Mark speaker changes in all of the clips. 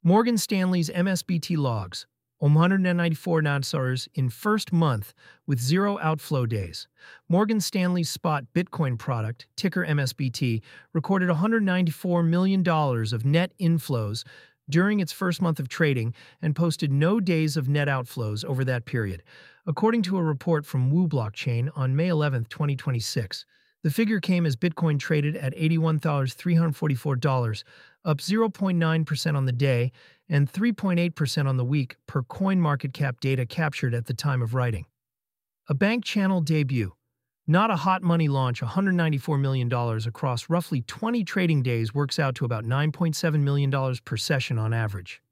Speaker 1: Morgan Stanley's MSBT logs, 194 Nadsars in first month with zero outflow days. Morgan Stanley's spot Bitcoin product, ticker MSBT, recorded $194 million of net inflows during its first month of trading and posted no days of net outflows over that period, according to a report from Wu Blockchain on May 11, 2026. The figure came as Bitcoin traded at $81,344, up 0.9% on the day and 3.8% on the week per CoinMarketCap data captured at the time of writing. A bank channel debut. Not a hot money launch, $194 million across roughly 20 trading days works out to about $9.7 million per session on average.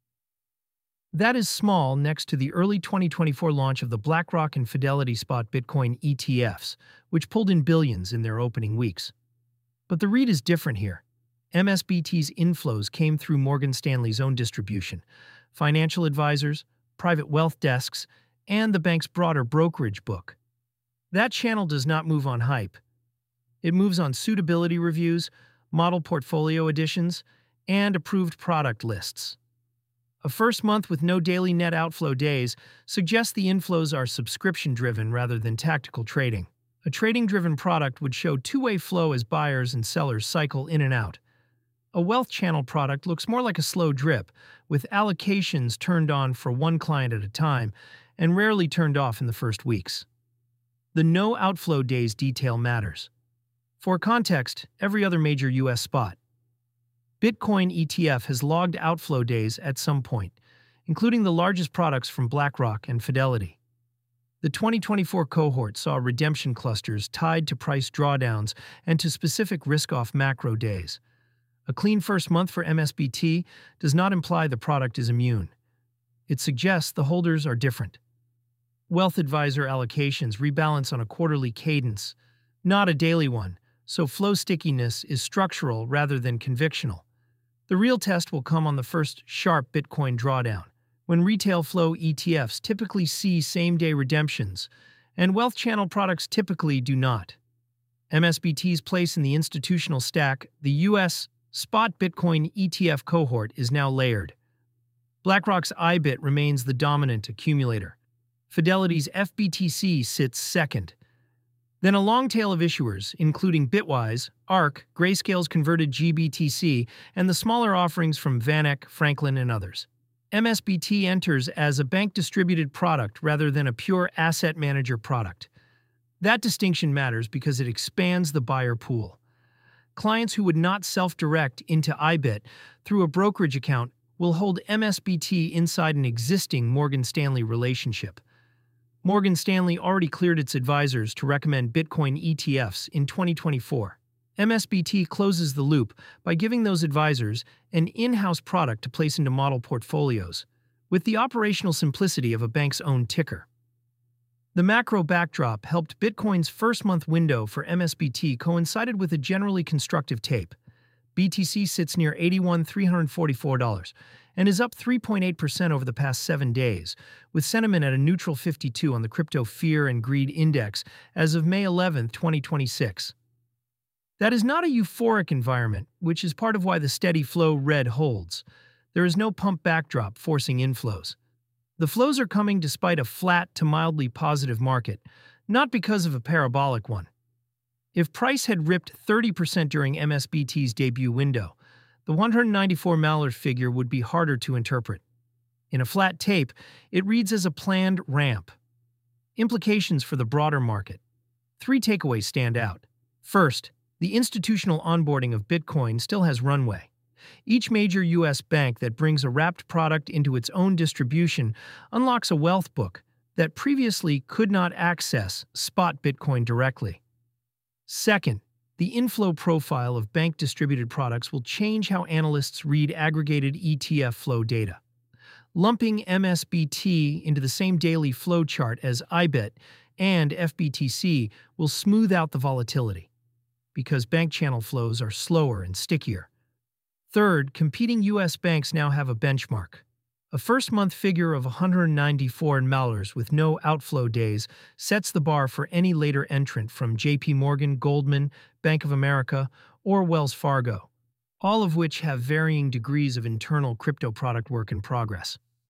Speaker 1: That is small next to the early 2024 launch of the BlackRock and Fidelity Spot Bitcoin ETFs, which pulled in billions in their opening weeks. But the read is different here. MSBT's inflows came through Morgan Stanley's own distribution, financial advisors, private wealth desks, and the bank's broader brokerage book. That channel does not move on hype. It moves on suitability reviews, model portfolio additions, and approved product lists. A first month with no daily net outflow days suggests the inflows are subscription-driven rather than tactical trading. A trading-driven product would show two-way flow as buyers and sellers cycle in and out. A wealth channel product looks more like a slow drip, with allocations turned on for one client at a time and rarely turned off in the first weeks. The no outflow days detail matters. For context, every other major U.S. spot Bitcoin ETF has logged outflow days at some point, including the largest products from BlackRock and Fidelity. The 2024 cohort saw redemption clusters tied to price drawdowns and to specific risk-off macro days. A clean first month for MSBT does not imply the product is immune. It suggests the holders are different. Wealth advisor allocations rebalance on a quarterly cadence, not a daily one, so flow stickiness is structural rather than convictional. The real test will come on the first sharp Bitcoin drawdown, when retail flow ETFs typically see same-day redemptions, and wealth channel products typically do not. MSBT's place in the institutional stack, the U.S. Spot Bitcoin ETF cohort, is now layered. BlackRock's IBIT remains the dominant accumulator. Fidelity's FBTC sits second. Then a long tail of issuers, including Bitwise, ARK, Grayscale's converted GBTC, and the smaller offerings from VanEck, Franklin, and others. MSBT enters as a bank-distributed product rather than a pure asset manager product. That distinction matters because it expands the buyer pool. Clients who would not self-direct into IBIT through a brokerage account will hold MSBT inside an existing Morgan Stanley relationship. Morgan Stanley already cleared its advisors to recommend Bitcoin ETFs in 2024. MSBT closes the loop by giving those advisors an in-house product to place into model portfolios, with the operational simplicity of a bank's own ticker. The macro backdrop helped Bitcoin's first-month window for MSBT coincided with a generally constructive tape. BTC sits near $81,344 and is up 3.8% over the past 7 days, with sentiment at a neutral 52 on the Crypto Fear and Greed Index as of May 11, 2026. That is not a euphoric environment, which is part of why the steady flow red holds. There is no pump backdrop forcing inflows. The flows are coming despite a flat to mildly positive market, not because of a parabolic one. If price had ripped 30% during MSBT's debut window, the $194 million figure would be harder to interpret. In a flat tape, it reads as a planned ramp. Implications for the broader market. 3 takeaways stand out. First, the institutional onboarding of Bitcoin still has runway. Each major U.S. bank that brings a wrapped product into its own distribution unlocks a wealth book that previously could not access spot Bitcoin directly. Second, the inflow profile of bank-distributed products will change how analysts read aggregated ETF flow data. Lumping MSBT into the same daily flow chart as IBIT and FBTC will smooth out the volatility, because bank channel flows are slower and stickier. Third, competing U.S. banks now have a benchmark. A first-month figure of $194 million with no outflow days sets the bar for any later entrant from JP Morgan, Goldman, Bank of America, or Wells Fargo. all of which have varying degrees of internal crypto product work in progress.